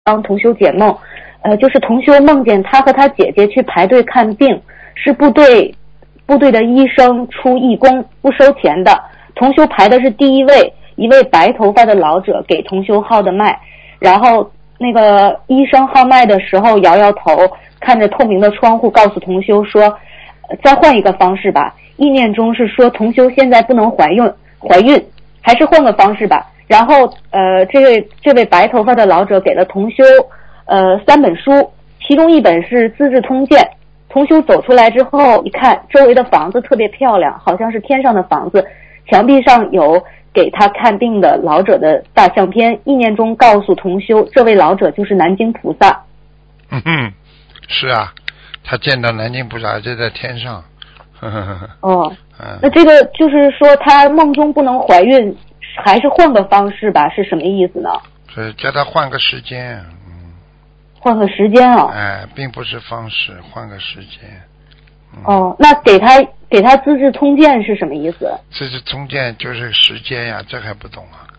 帮同修解梦，就是同修梦见他和他姐姐去排队看病，是部队的医生出义工，不收钱的。同修排的是第一位，一位白头发的老者给同修号的脉，然后那个医生号脉的时候摇摇头，看着透明的窗户，告诉同修说，再换一个方式吧。意念中是说同修现在不能怀孕，还是换个方式吧。然后这位白头发的老者给了同修3本书，其中一本是资治通鉴。同修走出来之后一看，周围的房子特别漂亮，好像是天上的房子，墙壁上有给他看病的老者的大相片。意念中告诉同修，这位老者就是南京菩萨。 是啊，他见到南京菩萨就在天上。 哦，那这个就是说他梦中不能怀孕，还是换个方式吧？是什么意思呢？ 是叫他换个时间。 换个时间啊？ 并不是方式，换个时间。 哦，那给他资治通鉴是什么意思？ 资治通鉴就是时间呀，这还不懂啊？